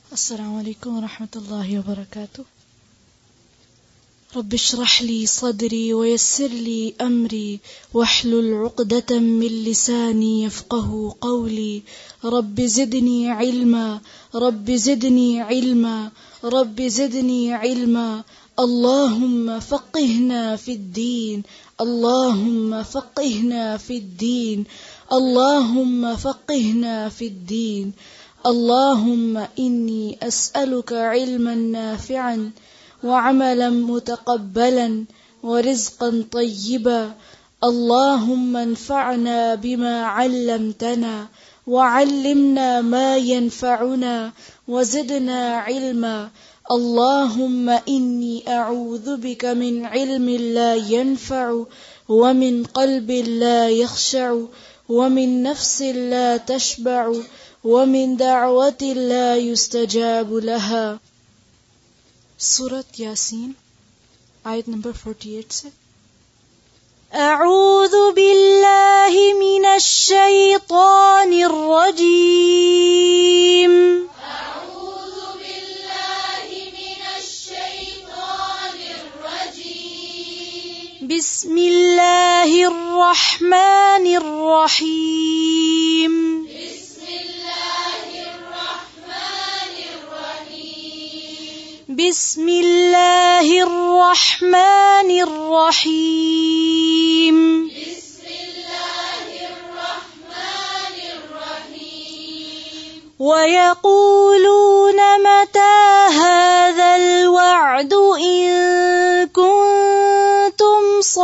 अस्सलामु अलैकुम वरहमतुल्लाहि वबरकातुह। रब्बि इश्रह ली सदरी वयस्सिर ली अमरी वहलुल उक़दतम मिन लिसानी यफ़क़हू क़ौली। रब्बि ज़िदनी इल्मा रब्बि ज़िदनी इल्मा रब्बि ज़िदनी इल्मा। अल्लाहुम्मा फ़क़्हिना फ़िद्दीन अल्लाहुम्मा फ़क़्हिना फ़िद्दीन अल्लाहुम्मा फ़क़्हिना फ़िद्दीन। अल्लाहुम्मा इन्नी अस्अलुका इल्मन नाफ़िअन वअमलन मुतक़ब्बलन वरिज़्क़न तय्यिबा। अल्लाहुम्मा अन्फ़अना बिमा अल्लमतना वअल्लिमना मा यनफ़अुना वज़िदना इल्मा। अल्लाहुम्मा इन्नी अऊज़ु बिका मिन इल्मिन ला यनफ़अु वमिन क़ल्बिन ला यख़शअु वमिन नफ़्सिन ला तशबअु वमिन दअवतिन ला युस्तजाबु लहा। सूरत यासीन आयत नंबर 48 से। अऊज़ु बिल्लाहि मिनश शैतानिर रजीम। अऊज़ु बिल्लाहि मिनश शैतानिर रजीम। बिस्मिल्लाहिर रहमानिर रहीम। बिस्मिल्लाहिर रहमानिर रहीम। बिस्मिल्लाहिर रहमानिर रहीम। वयक़ूलून मता हाज़ल वअदु इन कुन्तुम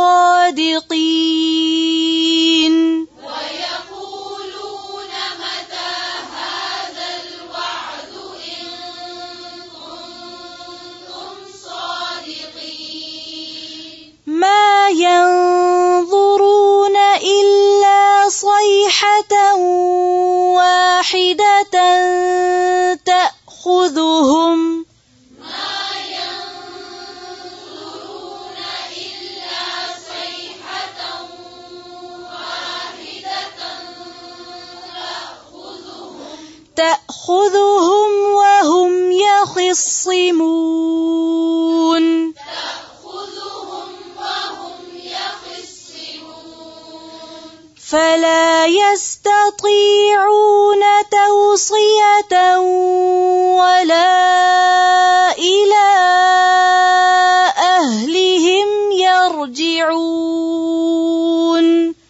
सादिक़ीन। ما ينظرون إلا صيحة واحدة تأخذهم وهم يخصمون. فلا يستطيعون توصية ولا إلى أهلهم يرجعون.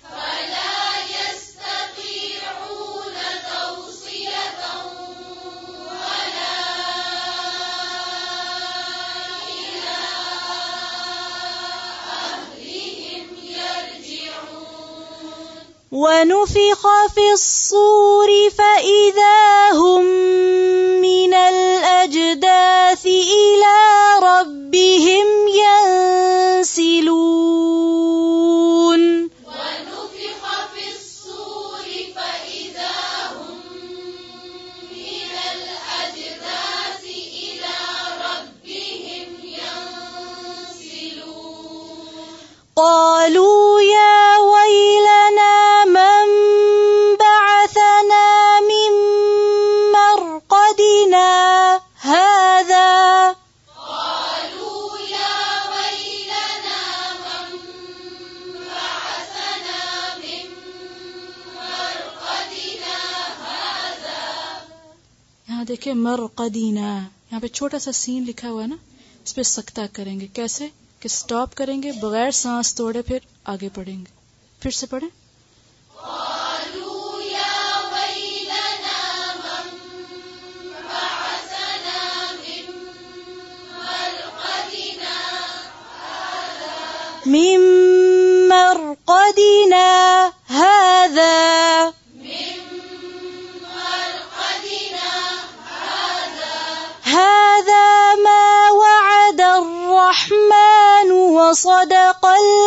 ونفخ في الصور فإذا هم من الأجداث إلى ربهم ينسلون. ونفخ في الصور فإذا هم من الأجداث إلى ربهم ينسلون. قالوا يا ويلنا من بعثنا من مرقدنا هذا. قالوا يا ويلنا من بعثنا من مرقدنا هذا. यहाँ देखिए मरक़दीना, यहाँ पे छोटा सा सीन लिखा हुआ है ना, इस पे सख्ता करेंगे। कैसे कि स्टॉप करेंगे, बगैर सांस तोड़े फिर आगे पढ़ेंगे। फिर से पढ़ें। قالوا يا ويلنا من بعثنا من مرقدنا من مرقدنا هذا. هذا ما وعد الرحمن وصدق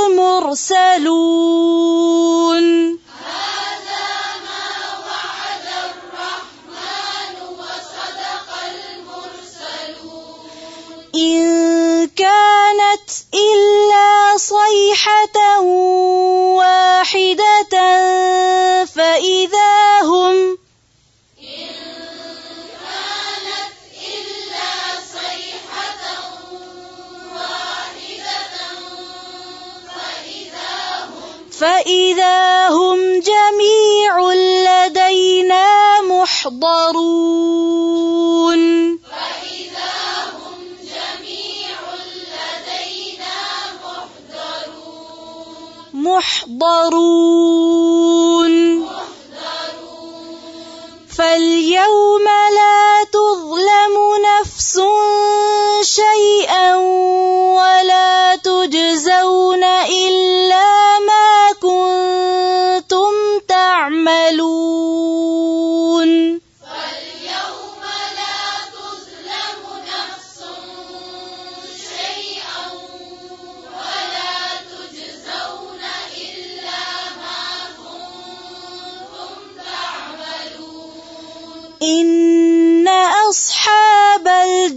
المرسلون. هذا ما وعد الرحمن وصدق المرسلون. إن كانت إلا صيحة واحدة فإذا هم فإذا هم جميع لدينا محضرون فاليوم لا تظلم نفس شيئا ولا تجزون إلا ما كنتم تعملون فاليوم لا تظلم نفس شيئا ولا تجزون إلا ما كنتم تعملون إن أصحاب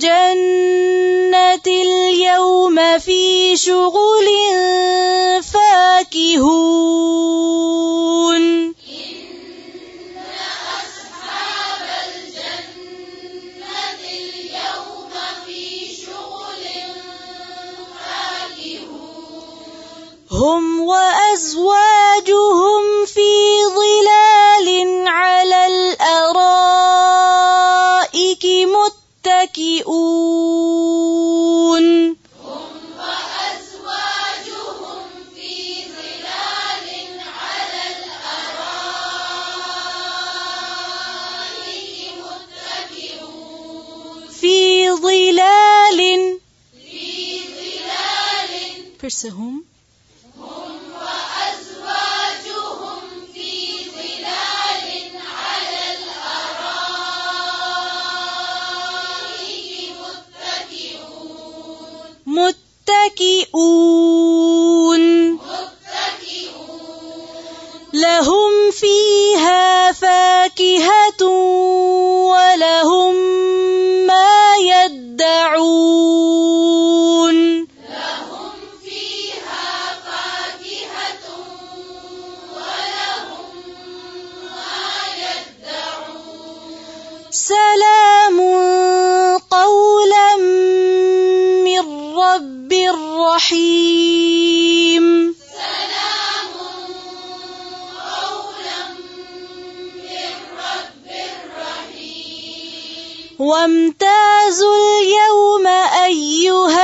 الجنة اليوم في شغل فاكهون إن أصحاب الجنة اليوم في شغل فاكهون هم وأزواجهم في ظلال على الأرائك متكئون هم وأزواجهم في ظلال على الأرائك متكئون في ظلال फिर से هم هم وأزواجهم في ظلال على الأرائك متكئون لهم فيها فاكهة ولهم ما يدعون لهم فيها فاكهة ولهم ما يدعون سلام قولا من رب رحيم سلام قولا من رب رحيم وامتازوا اليوم أيها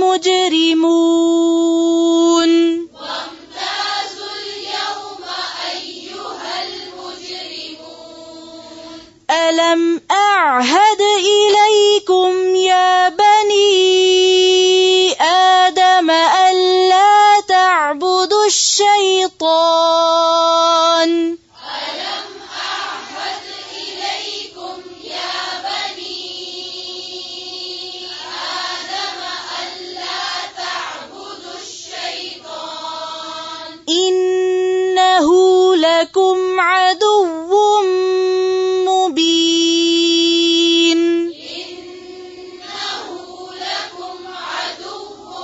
المجرمون وامتازوا اليوم أيها المجرمون ألم أعهد إليكم يا بني آدم ألا تعبدوا الشيطان ألم أعهد إليكم يا بني آدم ألا تعبدوا الشيطان إنه لكم عدو مبين إنه لكم عدو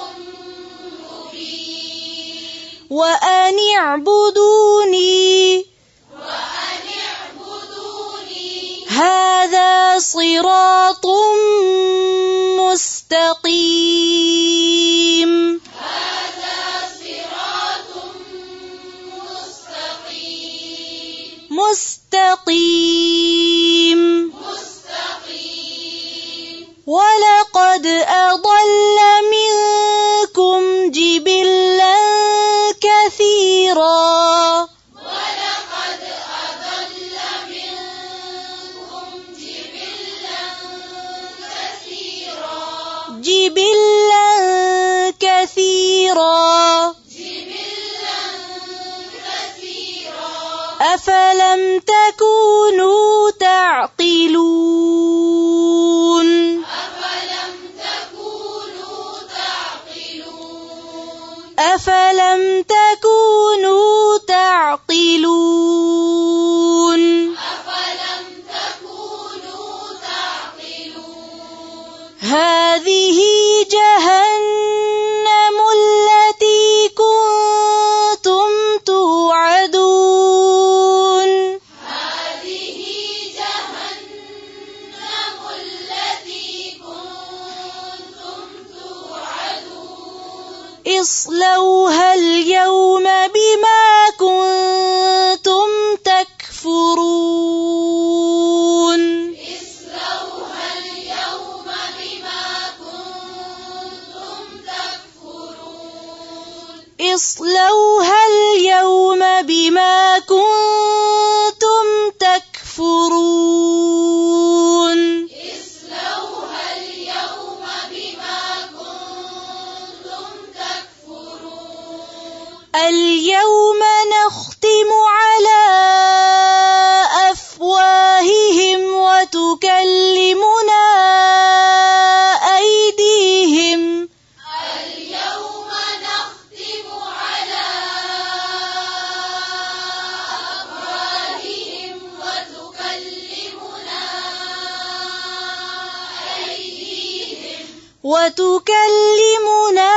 مبين وأن اعبدوني وأن اعبدوني هذا صراط مستقيم هذا صراط مستقيم ولقد أضل منكم جبلا كثيرا ولقد أضل منكم جبلا كثيرا أفلم تكونوا تعقلون أفلم تكونوا تعقلون هذه جهنم التي كنتم توعدون هذه جهنم التي كنتم توعدون اصلوها اليوم بما وتكلمنا أيديهم اليوم نختم على أفواههم وتكلمنا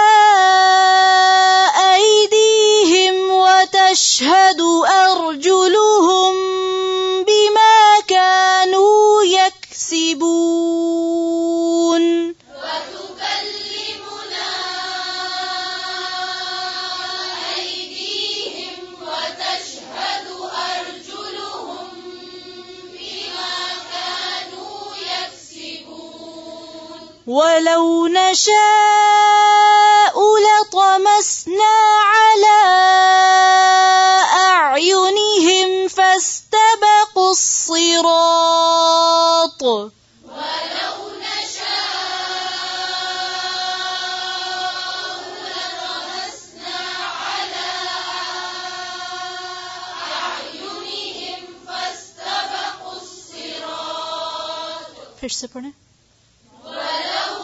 أيديهم وتشهد أرجلهم بما كانوا يكسبون وتكلمنا أيديهم وتشهد أرجلهم بما كانوا يكسبون ولو نشاء لطمسنا على أعينهم فاستبقوا الصراط ولو نشاء لطمسنا على أعينهم فاستبقوا الصراط फिर से पढ़ें ولو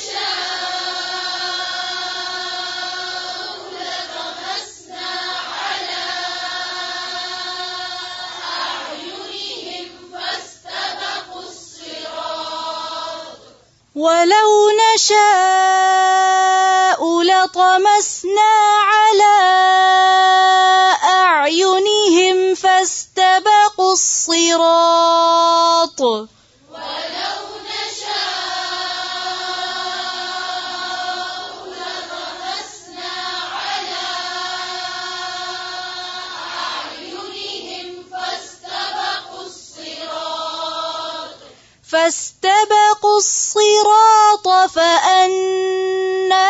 نشاء لطمسنا على أعينهم فاستبقوا الصراط ولو نشاء لطمسنا على أعينهم فاستبقوا الصراط ولو نشاء لطمسنا على أعينهم فاستبقوا الصراط فأنى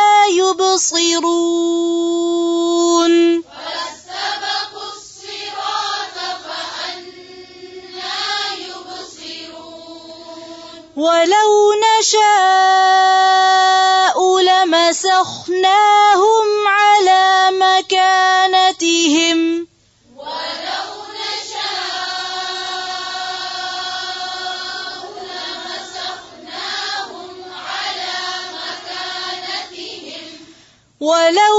يبصرون فاستبقوا الصراط فأنى يبصرون ولو نشاء لمسخناهم على مكانتهم ولو نشاء لمسخناهم على مكانتهم ولو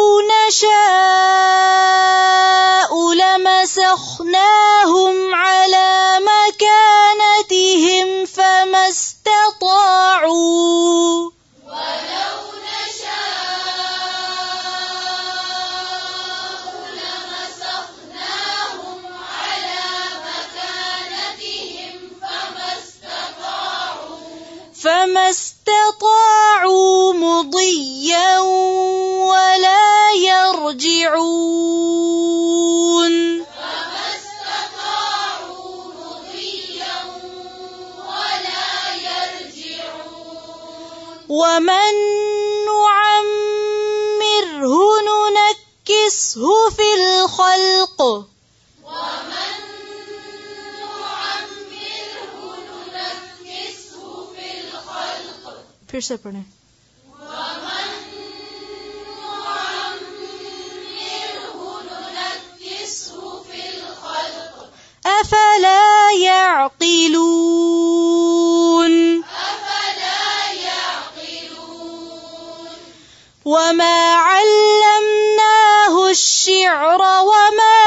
نشاء لمسخناهم على مكانتهم فما استطاعوا ولو نشاء لمسخناهم على مكانتهم فما استطاعوا مضيا ولا يرجعون فما استطاعوا مضيا ولا يرجعون ومن نعمره ننكسه في الخلق ومن نعمره ننكسه في الخلق फिर से पढ़ें ومن نعمره ننكسه في الخلق أفلا يعقلون أفلا يعقلون وما علمناه الشعر وما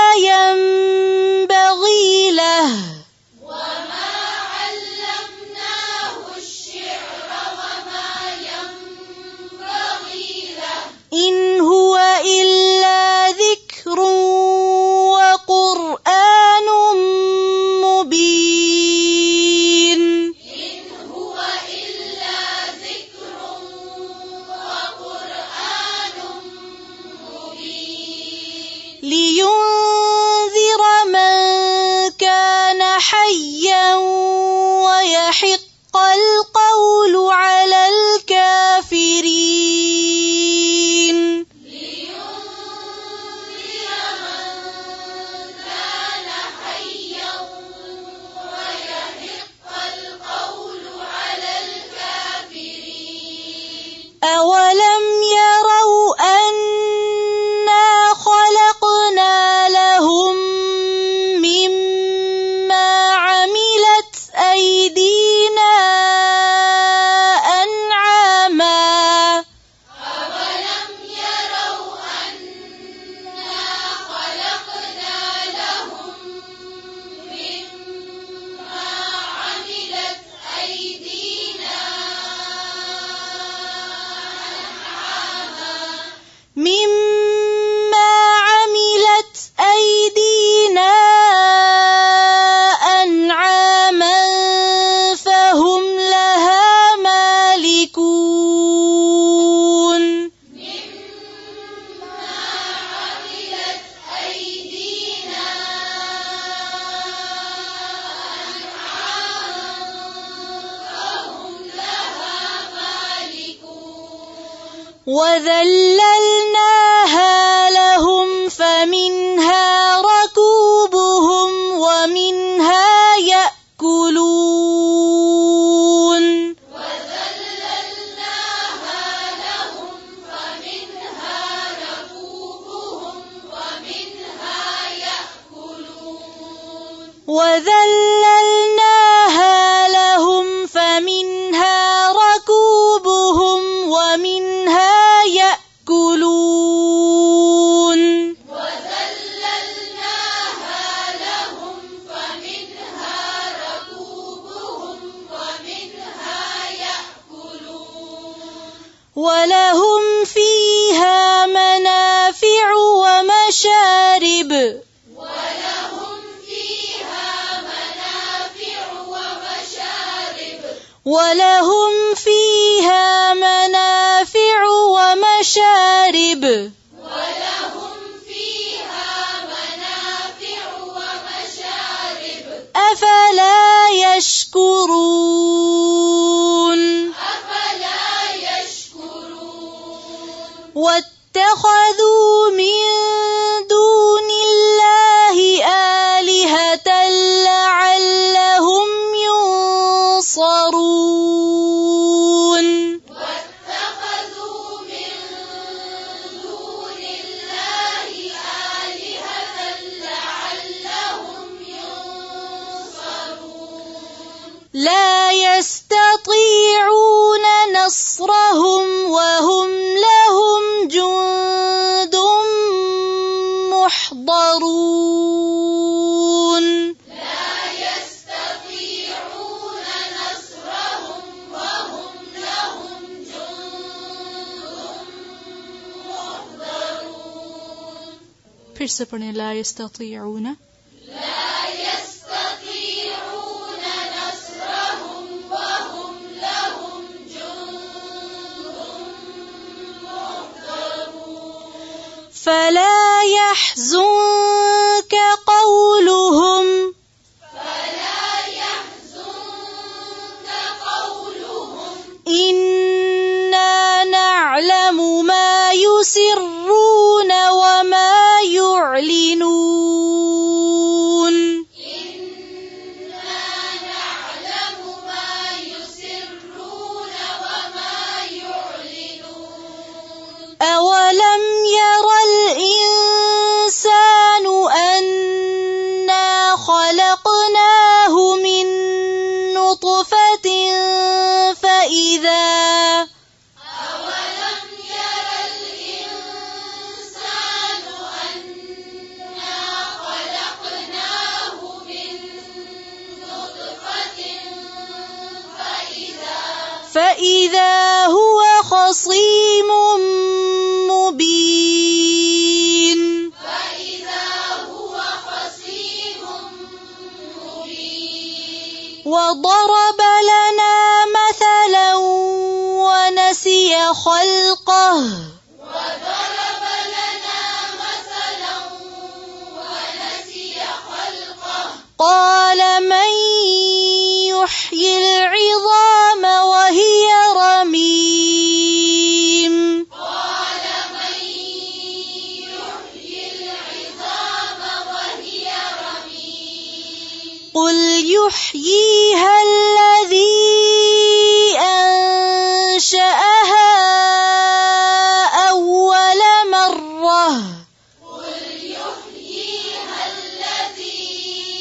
ينبغي له وما علمناه الشعر وما ينبغي له إن هو إلا ذكر وقرآن مبين إن هو إلا ذكر وقرآن مبين لينذر من كان حيا ويحق القول على الكافرين لينذر من كان حيا ويحق القول على الكافرين أولم يروا أنا خلقنا لهم مما عملت أيدينا وَذَلَّلْنَاهَا لَهُمْ فَمِنْهَا رَكُوبُهُمْ وَمِنْهَا يَأْكُلُونَ وَذَلَّلْنَاهَا لَهُمْ فَمِنْهَا رَكُوبُهُمْ وَمِنْهَا يَأْكُلُونَ وَذَلَّلْنَاهَا لَهُمْ فَمِنْهَا رَكُوبُهُمْ وَمِنْهَا يَأْكُلُونَ وَذَلَّلْنَاهَا لَهُمْ فَمِنْهَا رَكُوبُهُمْ وَمِنْهَا يَأْكُلُونَ وَلَهُمْ فِيهَا مَنَافِعُ وَمَشَارِبُ وَلَهُمْ فِيهَا مَنَافِعُ وَمَشَارِبُ وَلَهُمْ فِيهَا مَنَافِعُ وَمَشَارِبُ وَلَهُمْ فِيهَا مَنَافِعُ وَمَشَارِبُ أَفَلَا يَشْكُرُونَ أَفَلَا يَشْكُرُونَ وَاتَّخَذُوا مِن دُونِ اللَّهِ آلِهَةً لَّعَلَّهُمْ يُنصَرُونَ وَاتَّخَذُوا مِن دُونِ اللَّهِ آلِهَةً لَّعَلَّهُمْ يُنصَرُونَ لَا يَسْتَطِيعُونَ نَصْرَهُمْ وَهُمْ لَهُمْ جُندٌ مُّحْضَرُونَ لَا يَسْتَطِيعُونَ نَصْرَهُمْ وَهُمْ لَهُمْ جُندٌ مُّحْضَرُونَ फिर से पढ़ें لا يستطيعون لَا يَسْتَطِيعُونَ نَصْرَهُمْ وَهُمْ لَهُمْ جُندٌ مُّحْضَرُونَ فلا يحزنك قولهم فَلَا يَحْزُنكَ قَوْلُهُمْ إنا نعلم ما يسرون وما يعلنون إِنَّا نَعْلَمُ مَا يُسِرُّونَ وَمَا يُعْلِنُونَ أولم ير الإنسان أنا خلقناه من نطفة فإذا أَوَلَمْ يَرَ الْإِنسَانُ أَنَّا خَلَقْنَاهُ مِن نُّطْفَةٍ فَإِذَا هو خصيم مبين فَإِذَا هُوَ خَصِيمٌ مُّبِينٌ وضرب لنا مثلا ونسي خلقه وَضَرَبَ لَنَا مَثَلًا وَنَسِيَ خَلْقَهُ قال من يحيي العظام وهي رميم قَالَ مَن يُحْيِي الْعِظَامَ وَهِيَ رَمِيمٌ قل يحييها الذي أنشأها أول مرة قُلْ يُحْيِيهَا الَّذِي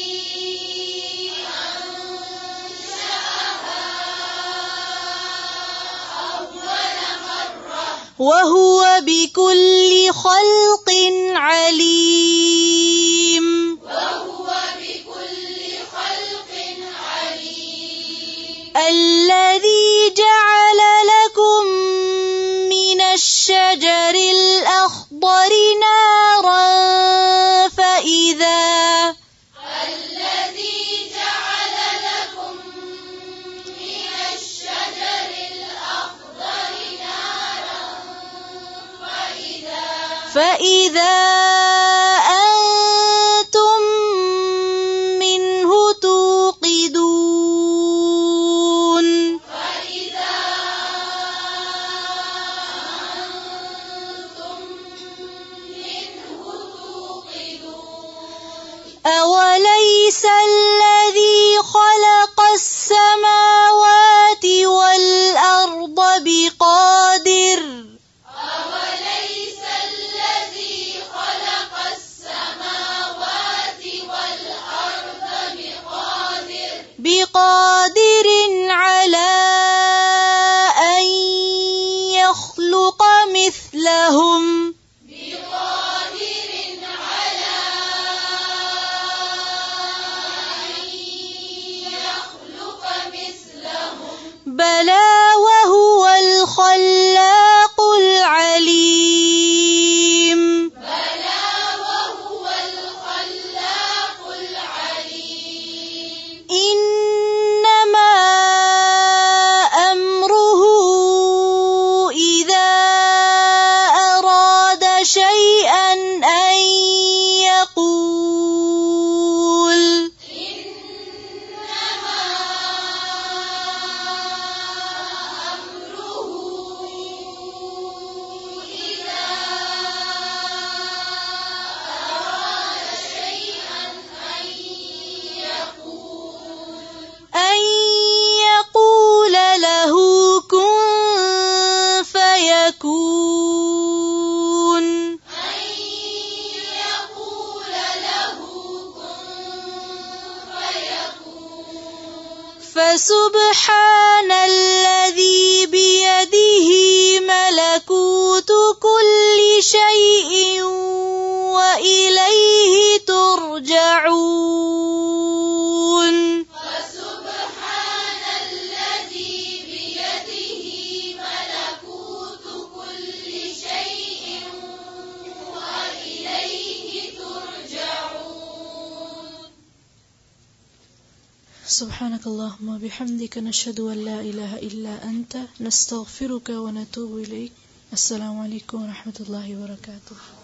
أَنشَأَهَا أَوَّلَ مَرَّةٍ وهو بكل خلق عليم وَهُوَ بِكُلِّ خَلْقٍ عَلِيمٌ الذي جعل لكم من الشجر الأخضر نارا الَّذِي جَعَلَ لَكُم مِّنَ الشَّجَرِ الْأَخْضَرِ نَارًا فَإِذَا أنتم منه توقدون بلى وهو الخلاق العليم بلى وهو الخلاق العليم إنما أمره إذا أراد شيئا أن يقول إنما أمره إذا أراد شيئا أن يقول له كن فيكون فسبحان الذي بيده ملكوت كل شيء وإليه ترجعون فسبحان الذي بيده ملكوت كل شيء وإليه ترجعون. سبحانك اللهم وبحمدك نشهد أن لا إله إلا أنت نستغفرك ونتوب إليك. السلام عليكم ورحمة الله وبركاته.